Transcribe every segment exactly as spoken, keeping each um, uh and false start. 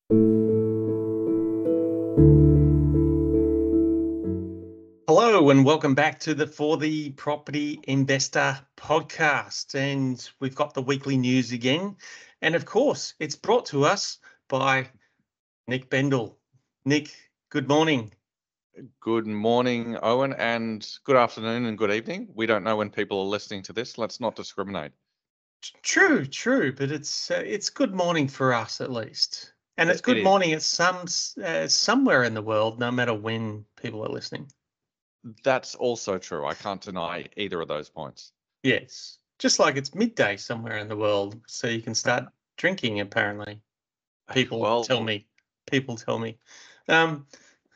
Hello and welcome back to the For the Property Investor podcast. And we've got the weekly news again. And of course, it's brought to us by Nick Bendel. Nick, good morning. Good morning, Owen, and good afternoon and good evening. We don't know when people are listening to this. Let's not discriminate. True, true, but it's uh, it's good morning for us at least. And it's It- good it is. morning at some uh, somewhere in the world, no matter when people are listening. That's also true. I can't deny either of those points. Yes, just like it's midday somewhere in the world, so you can start drinking, apparently. People Well, tell me. People tell me. Um,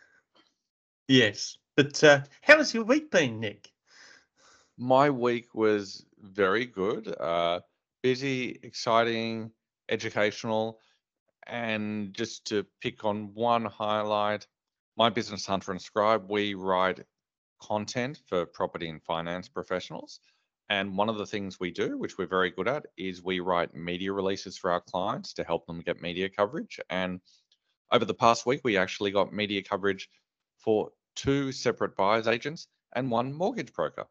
yes, but uh, how has your week been, Nick? my week was very good. Uh, busy, exciting, educational, and just to pick on one highlight, my business, Hunter and Scribe, we write content for property and finance professionals. And one of the things we do, which we're very good at, is we write media releases for our clients to help them get media coverage. And over the past week, we actually got media coverage for two separate buyers agents and one mortgage broker.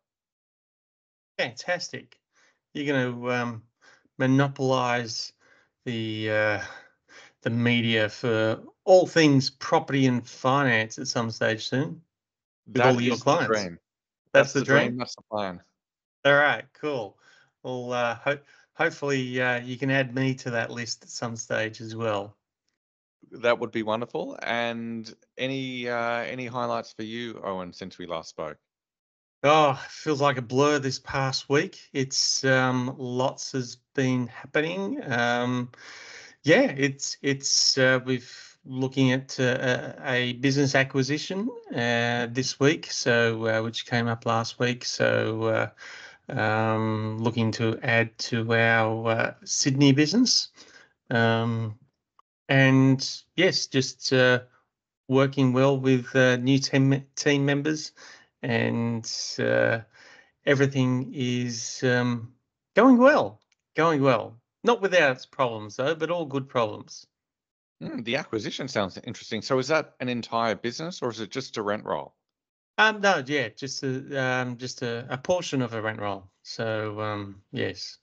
Fantastic. You're going to um, monopolize the uh, the media for all things property and finance at some stage soon with That all your is the clients. dream. That's That's the the dream. dream. That's the plan. All right, cool. Well, uh, ho- hopefully uh, you can add me to that list at some stage as well. That would be wonderful. And any uh, any highlights for you, Owen, since we last spoke? Oh, it feels like a blur this past week. It's um, lots has been happening. Um, yeah, it's it's uh, we've looking at uh, a business acquisition uh, this week, so uh, which came up last week. So uh, um, looking to add to our uh, Sydney business, um, and yes, just uh, working well with uh, new team team members and. Uh, everything is um, going well, going well. Not without its problems though, but all good problems. Mm, the acquisition sounds interesting. So is that an entire business or is it just a rent roll? Um, no, yeah, just a um, just a, a portion of a rent roll. So um, yes,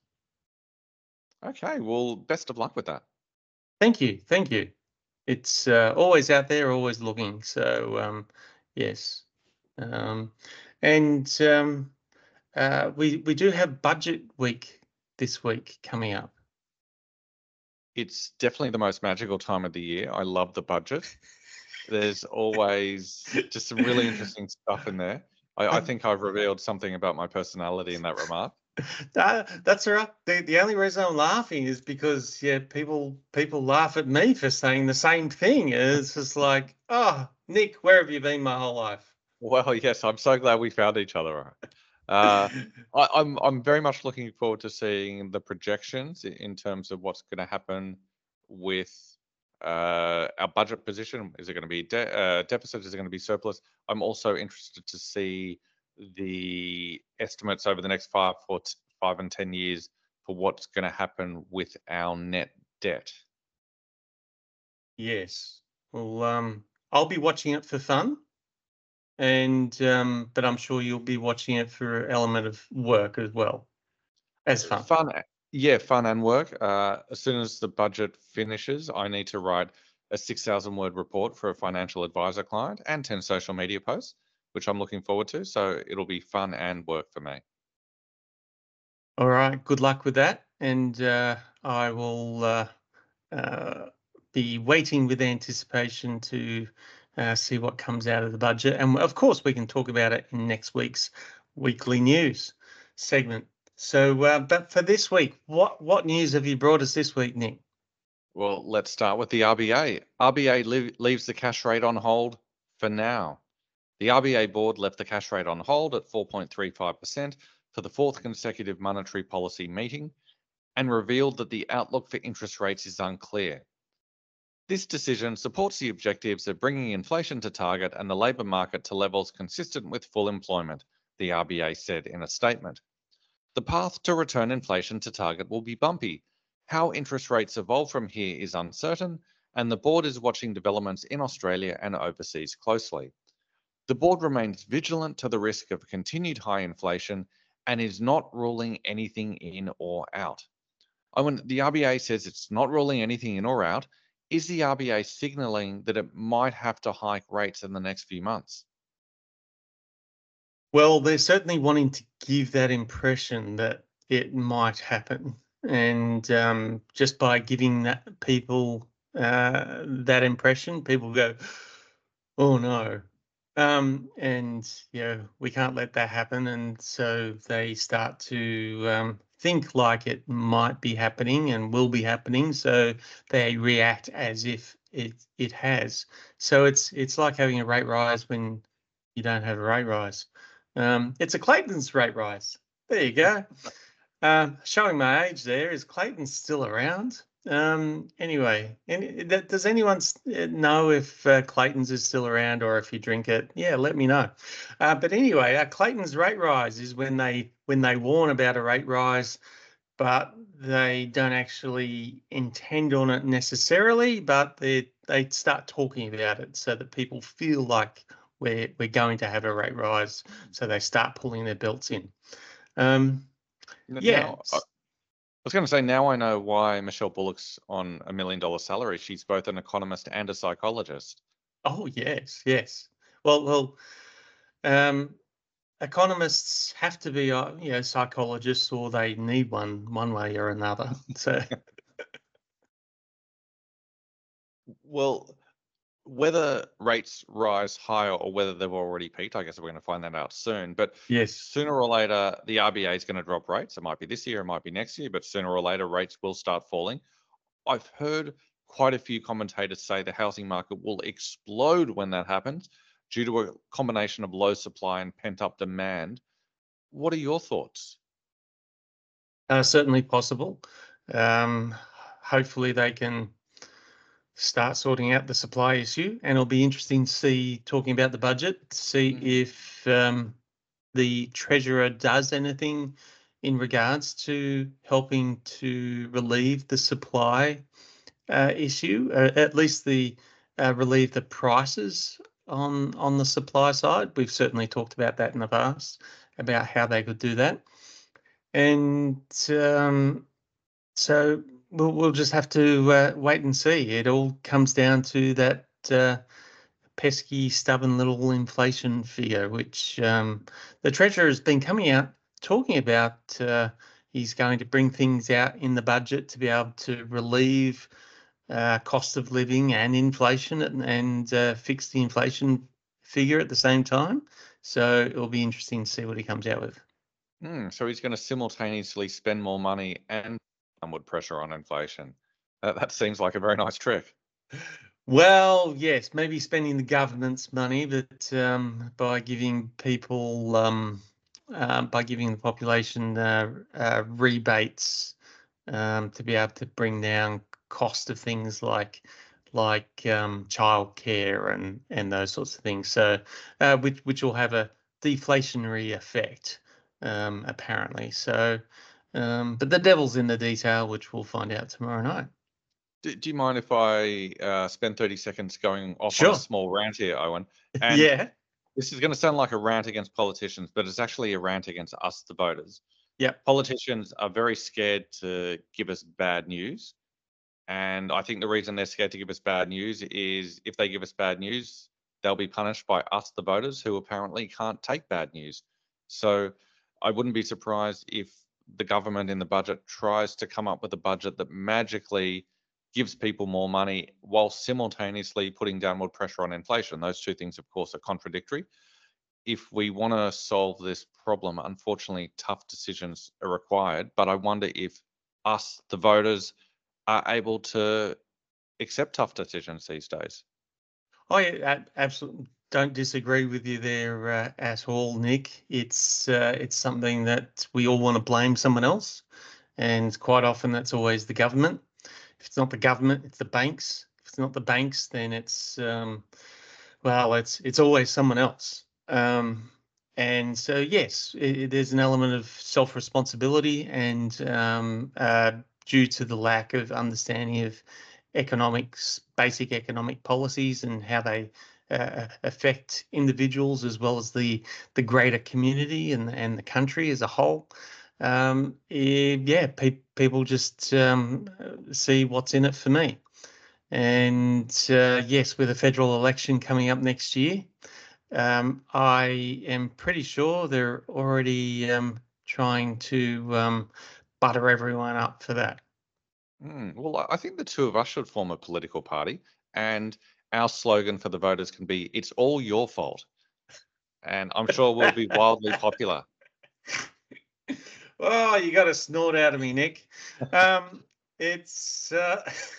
Okay, well, best of luck with that. thank you, thank you. It's uh, always out there, always looking. So um, yes, um, and um, uh, we we do have budget week this week coming up. It's definitely the most magical time of the year. I love the budget. There's always just some really interesting stuff in there. I, I think I've revealed something about my personality in that remark. That, that's all right. The, the only reason I'm laughing is because yeah, people people laugh at me for saying the same thing. It's just like, oh, Nick, where have you been my whole life? Well, yes, I'm so glad we found each other. Uh, I, I'm I'm very much looking forward to seeing the projections i- in terms of what's going to happen with uh, our budget position. Is it going to be de- uh, deficit? Is it going to be surplus? I'm also interested to see the estimates over the next five, four, t- five and ten years for what's going to happen with our net debt. Yes. Well, um, I'll be watching it for fun, and um, but I'm sure you'll be watching it for an element of work as well as fun. Fun, yeah, fun and work. Uh, as soon as the budget finishes, I need to write a six thousand word report for a financial advisor client and ten social media posts, which I'm looking forward to. So it'll be fun and work for me. All right. Good luck with that, and uh, I will. Uh, uh, be waiting with anticipation to uh, see what comes out of the budget. And of course, we can talk about it in next week's weekly news segment. So, uh, but for this week, what what news have you brought us this week, Nick? Well, let's start with the R B A. R B A leave, leaves the cash rate on hold for now. The R B A board left the cash rate on hold at four point three five percent for the fourth consecutive monetary policy meeting and revealed that the outlook for interest rates is unclear. This decision supports the objectives of bringing inflation to target and the labour market to levels consistent with full employment, the R B A said in a statement. The path to return inflation to target will be bumpy. How interest rates evolve from here is uncertain, and the board is watching developments in Australia and overseas closely. The board remains vigilant to the risk of continued high inflation and is not ruling anything in or out. Owen, the R B A says it's not ruling anything in or out. Is the R B A signalling that it might have to hike rates in the next few months? Well, they're certainly wanting to give that impression that it might happen. And um, just by giving that people uh, that impression, people go, oh no. Um, and, you know, we can't let that happen. And so they start to um, think like it might be happening and will be happening. So they react as if it it has. So it's it's like having a rate rise when you don't have a rate rise. Um, it's a Clayton's rate rise. There you go. Um, showing my age there, is Clayton still around? Um, anyway, any, that, does anyone s- uh, know if uh, Clayton's is still around or if you drink it? Yeah, let me know. Uh, but anyway, uh, Clayton's rate rise is when they when they warn about a rate rise, but they don't actually intend on it necessarily, but they they start talking about it so that people feel like we're we're going to have a rate rise, so they start pulling their belts in. Um, N- yeah. Now, I I was going to say, now I know why Michelle Bullock's on a million dollar salary. She's both an economist and a psychologist. Oh yes, yes. Well, well, um, economists have to be, uh, you know, psychologists, or they need one one way or another. So Well, whether rates rise higher or whether they've already peaked, I guess we're going to find that out soon. But yes. sooner or later, the R B A is going to drop rates. It might be this year, it might be next year, but sooner or later, rates will start falling. I've heard quite a few commentators say the housing market will explode when that happens due to a combination of low supply and pent up demand. What are your thoughts? Uh, certainly possible. Um, hopefully they can start sorting out the supply issue, and it'll be interesting to see, talking about the budget, to see Mm. if um, the treasurer does anything in regards to helping to relieve the supply uh, issue, uh, at least the uh, relieve the prices on on the supply side. We've certainly talked about that in the past, about how they could do that, and um, so we'll we'll just have to uh, wait and see. It all comes down to that uh, pesky, stubborn little inflation figure, which um, the treasurer has been coming out talking about. Uh, he's going to bring things out in the budget to be able to relieve uh, cost of living and inflation, and, and uh, fix the inflation figure at the same time. So it'll be interesting to see what he comes out with. Mm, so he's going to simultaneously spend more money and downward pressure on inflation. That, that seems like a very nice trick. Well, yes, maybe spending the government's money, but um, by giving people, um, uh, by giving the population uh, uh, rebates um, to be able to bring down cost of things like like um, childcare and and those sorts of things. So, uh, which which will have a deflationary effect, um, apparently. So, um, but the devil's in the detail, which we'll find out tomorrow night. Do, do you mind if I uh, spend thirty seconds going off on a Sure. small rant here, Owen? And Yeah. this is going to sound like a rant against politicians, but it's actually a rant against us, the voters. Yep. Politicians are very scared to give us bad news. And I think the reason they're scared to give us bad news is if they give us bad news, they'll be punished by us, the voters, who apparently can't take bad news. So I wouldn't be surprised if the government in the budget tries to come up with a budget that magically gives people more money while simultaneously putting downward pressure on inflation. Those two things, of course, are contradictory. If we want to solve this problem, unfortunately, tough decisions are required. But I wonder if us, the voters, are able to accept tough decisions these days. I a- absolutely don't disagree with you there uh, at all, Nick. It's uh, it's something that we all want to blame someone else, and quite often that's always the government. If it's not the government, it's the banks. If it's not the banks, then it's um, well, it's it's always someone else. Um, and so yes, it, there's an element of self-responsibility, and um, uh, due to the lack of understanding of economics, basic economic policies and how they uh, affect individuals as well as the the greater community and and the country as a whole. Um, eh, yeah, pe- people just um, see what's in it for me. And uh, yes, with a federal election coming up next year, um, I am pretty sure they're already um, trying to um, butter everyone up for that. Mm, well, I- I think the two of us should form a political party, and our slogan for the voters can be "It's all your fault," and I'm sure we'll be wildly popular. Oh, you got a snort out of me, Nick. Um, it's uh,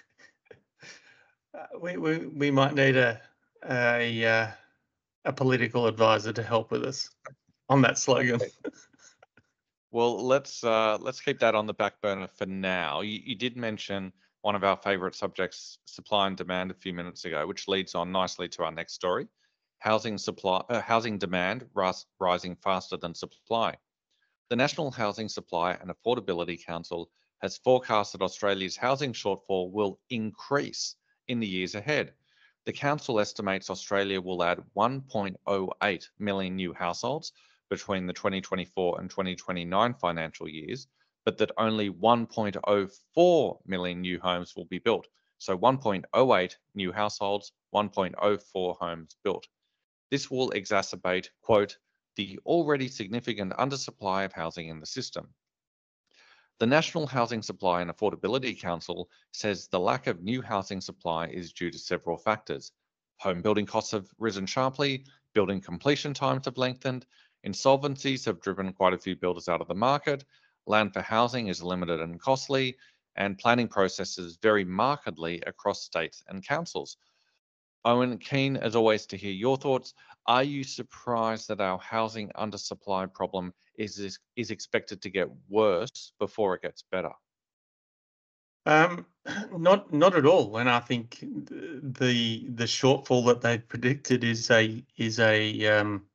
we, we we might need a a uh, a political advisor to help with us on that slogan. Okay. Well, let's uh, let's keep that on the back burner for now. You, you did mention one of our favorite subjects, supply and demand, a few minutes ago, which leads on nicely to our next story: housing supply, uh, housing demand ris- rising faster than supply. The National Housing Supply and Affordability Council has forecast that Australia's housing shortfall will increase in the years ahead. The council estimates Australia will add one point zero eight million new households between the twenty twenty-four and twenty twenty-nine financial years, but that only one point zero four million new homes will be built. So one point zero eight new households, one point zero four homes built. This will exacerbate, quote, the already significant undersupply of housing in the system. The National Housing Supply and Affordability Council says the lack of new housing supply is due to several factors. Home building costs have risen sharply, building completion times have lengthened, insolvencies have driven quite a few builders out of the market, land for housing is limited and costly, and planning processes vary markedly across states and councils. Owen, keen as always to hear your thoughts. Are you surprised that our housing undersupply problem is, is, is expected to get worse before it gets better? Um, not not at all. And I think the the shortfall that they predicted is a is a um,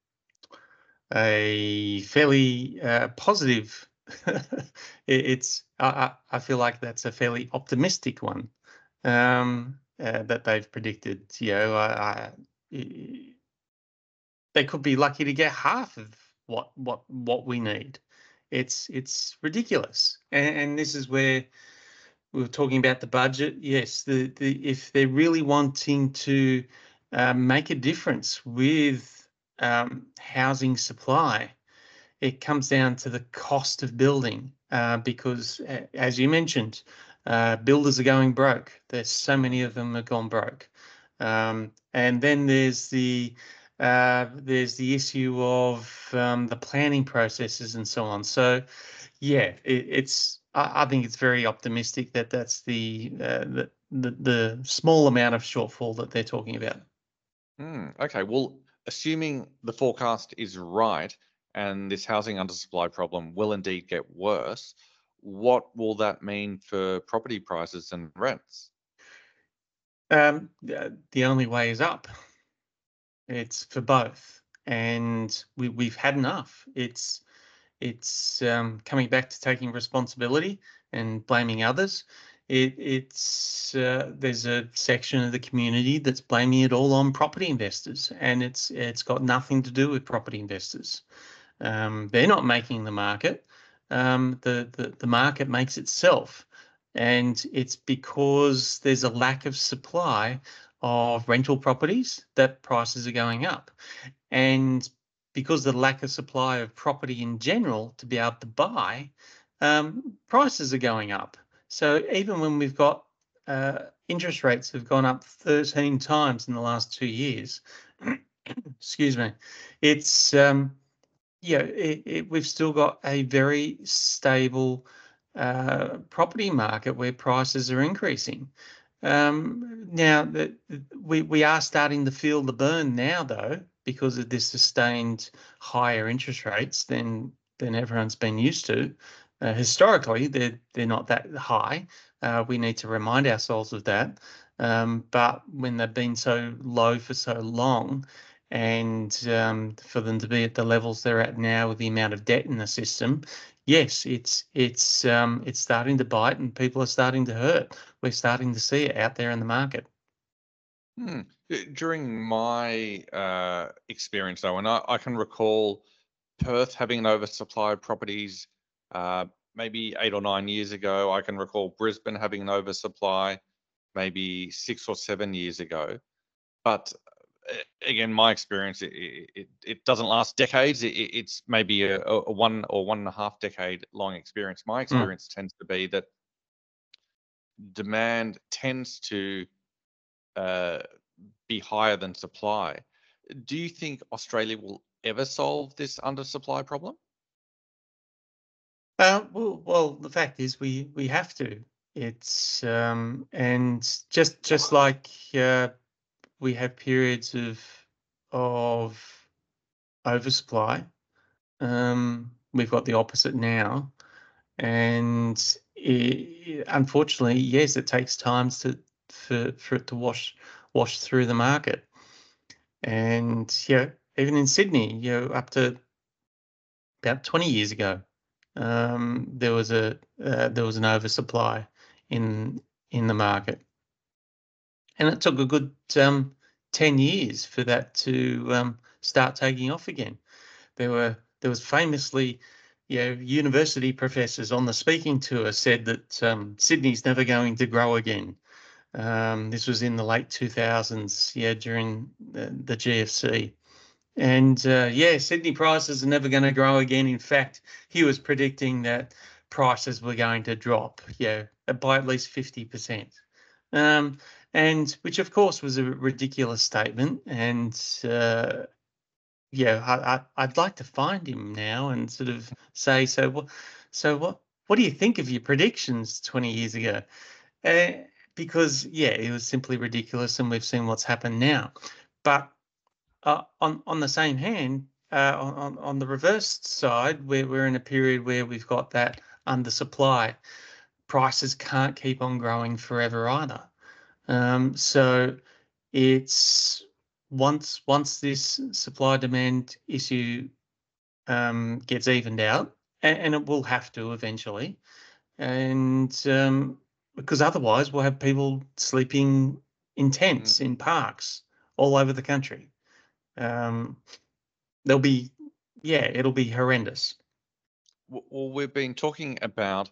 a fairly uh, positive. it, it's I, I I feel like that's a fairly optimistic one um, uh, that they've predicted. You know, I, I, they could be lucky to get half of what what what we need. It's it's ridiculous, and, and this is where we were talking about the budget. Yes, the the if they're really wanting to uh, make a difference with um, housing supply, it comes down to the cost of building uh, because, uh, as you mentioned, uh, builders are going broke. There's so many of them have gone broke, um, and then there's the uh, there's the issue of um, the planning processes and so on. So, yeah, it, it's I, I think it's very optimistic that that's the, uh, the the the small amount of shortfall that they're talking about. Hmm, okay, well, assuming the forecast is right and this housing undersupply problem will indeed get worse, what will that mean for property prices and rents? Um, the, the only way is up. It's for both, and we we've had enough. It's it's um, coming back to taking responsibility and blaming others. It, it's uh, there's a section of the community that's blaming it all on property investors, and it's it's got nothing to do with property investors. Um, they're not making the market. Um, the, the the market makes itself, and it's because there's a lack of supply of rental properties that prices are going up. And because of the lack of supply of property in general to be able to buy, um, prices are going up. So even when we've got uh, interest rates have gone up thirteen times in the last two years, excuse me, it's um, yeah, it, it, we've still got a very stable uh, property market where prices are increasing. Um, now that we we are starting to feel the burn now, though, because of this sustained higher interest rates than than everyone's been used to. Uh, historically, they're they're not that high. Uh, we need to remind ourselves of that. Um, but when they've been so low for so long, and um, for them to be at the levels they're at now with the amount of debt in the system, yes, it's it's um, it's starting to bite, and people are starting to hurt. We're starting to see it out there in the market. Hmm. Uh, During my uh, experience, though, and I, I can recall Perth having an oversupply of properties uh, maybe eight or nine years ago. I can recall Brisbane having an oversupply maybe six or seven years ago. But uh, again, my experience, it, it, it doesn't last decades. It, it's maybe a, a one or one and a half decade long experience. My Mm. experience tends to be that demand tends to uh, be higher than supply. Do you think Australia will ever solve this undersupply problem? Uh, well, well, the fact is, we we have to. It's um, and just just like uh, we have periods of of oversupply, um, we've got the opposite now. And it, unfortunately, yes, it takes time to for for it to wash wash through the market. And yeah, even in Sydney, you know, up to about twenty years ago, um, there was a uh, there was an oversupply in in the market, and it took a good um, ten years for that to um, start taking off again. There were there was famously, you know, university professors on the speaking tour said that um, Sydney's never going to grow again. Um, this was in the late two thousands, yeah, during the, the G F C. And uh, yeah, Sydney prices are never going to grow again. In fact, he was predicting that prices were going to drop, yeah, by at least fifty percent. Um, and which, of course, was a ridiculous statement. And uh, yeah, I, I I'd like to find him now and sort of say, so what, so what, what do you think of your predictions twenty years ago? Uh, because yeah, it was simply ridiculous, and we've seen what's happened now. But uh, on on the same hand, uh, on on on the reverse side, we're we're in a period where we've got that undersupply. Prices can't keep on growing forever either. Um, so it's once once this supply demand issue um, gets evened out, and, and it will have to eventually, and um, because otherwise we'll have people sleeping in Mm. tents in parks all over the country. Um, there'll be, yeah, it'll be horrendous. W- Well, we've been talking about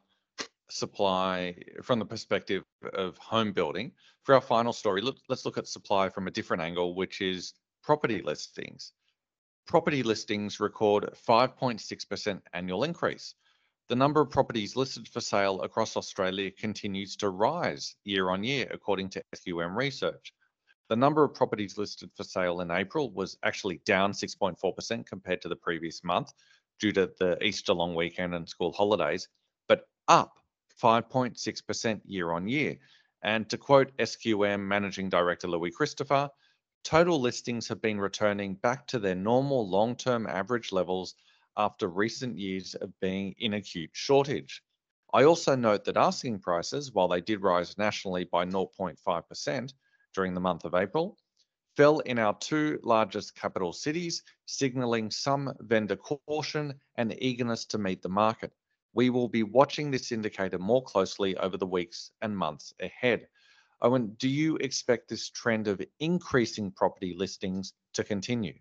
supply from the perspective of home building. For our final story, look, let's look at supply from a different angle, which is property listings. Property listings record five point six percent annual increase. The number of properties listed for sale across Australia continues to rise year on year, according to S Q M research. The number of properties listed for sale in April was actually down six point four percent compared to the previous month due to the Easter long weekend and school holidays, but up five point six percent year on year. And to quote S Q M Managing Director Louis Christopher, total listings have been returning back to their normal long term average levels after recent years of being in acute shortage. I also note that asking prices, while they did rise nationally by zero point five percent, during the month of April, fell in our two largest capital cities, signaling some vendor caution and eagerness to meet the market. We will be watching this indicator more closely over the weeks and months ahead. Owen, do you expect this trend of increasing property listings to continue?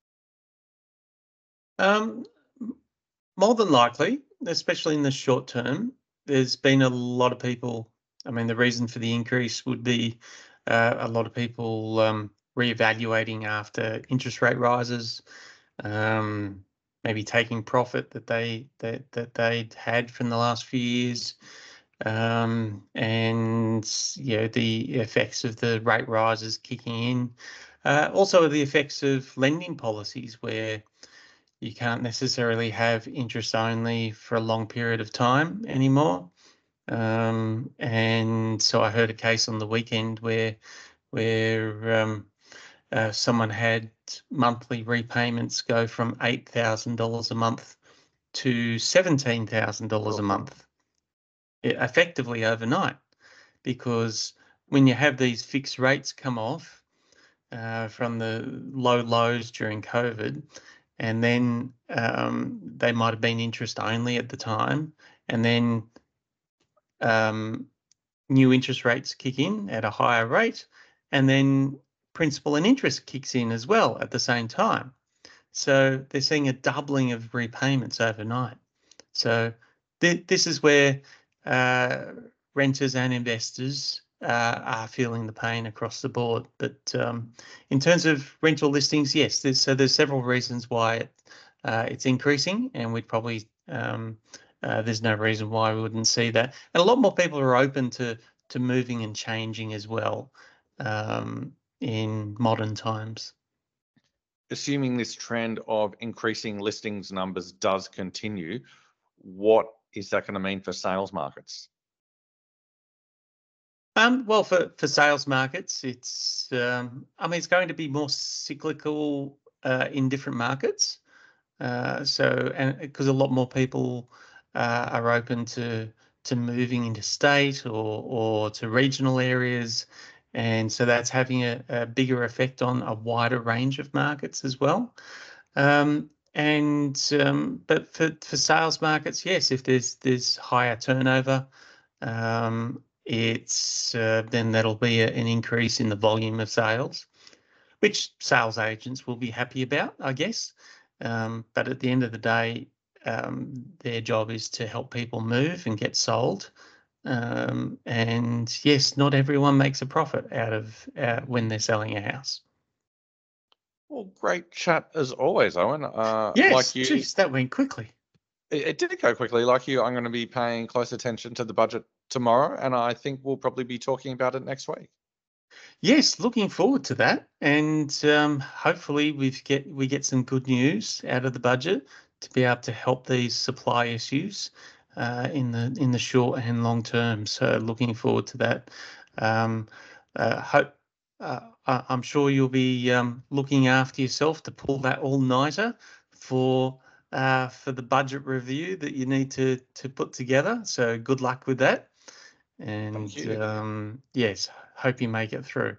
Um, More than likely, especially in the short term, there's been a lot of people. I mean, the reason for the increase would be uh, a lot of people um, reevaluating after interest rate rises, um, maybe taking profit that they that that they'd had from the last few years, um, and you know the effects of the rate rises kicking in. Uh, also, the effects of lending policies where you can't necessarily have interest only for a long period of time anymore. Um, and so I heard a case on the weekend where where um, uh, someone had monthly repayments go from eight thousand dollars a month to seventeen thousand dollars a Oh, month, e- effectively overnight. Because when you have these fixed rates come off uh, from the low lows during COVID, and then um, they might have been interest only at the time, and then um, new interest rates kick in at a higher rate, and then principal and interest kicks in as well at the same time. So they're seeing a doubling of repayments overnight. So th- this is where uh, renters and investors uh, are feeling the pain across the board. But um, in terms of rental listings, yes, there's, so there's several reasons why it, uh, it's increasing, and we'd probably um, uh, there's no reason why we wouldn't see that. And a lot more people are open to to moving and changing as well um, in modern times. Assuming this trend of increasing listings numbers does continue, what is that going to mean for sales markets? Um, well, for, for sales markets, it's um, I mean, it's going to be more cyclical uh, in different markets. Uh, so, and because a lot more people uh, are open to to moving into state or or to regional areas, and so that's having a, a bigger effect on a wider range of markets as well. Um, and um, but for for sales markets, yes, if there's there's higher turnover. Um, it's uh, then that'll be a, an increase in the volume of sales, which sales agents will be happy about, I guess. Um, but at the end of the day, um, their job is to help people move and get sold. Um, and yes, not everyone makes a profit out of uh, when they're selling a house. Well, great chat as always, Owen. Uh, Yes, like you, geez, that went quickly. it, it did go quickly. Like you, I'm going to be paying close attention to the budget tomorrow, and I think we'll probably be talking about it next week. Yes, looking forward to that, and um, hopefully we get we get some good news out of the budget to be able to help these supply issues uh, in the in the short and long term. So looking forward to that. Um, uh, hope uh, I- I'm sure you'll be um, looking after yourself to pull that all-nighter for uh, for the budget review that you need to to put together. So good luck with that. And Thank you. um, yes, hope you make it through.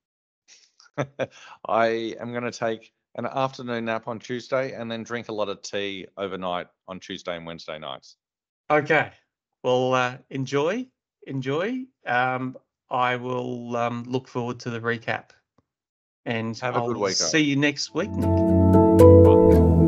I am going to take an afternoon nap on Tuesday and then drink a lot of tea overnight on Tuesday and Wednesday nights. Okay. Well, uh, enjoy, enjoy. Um, I will um, look forward to the recap, and Have a good I'll week, see Owen. you next week, Nick. Bye.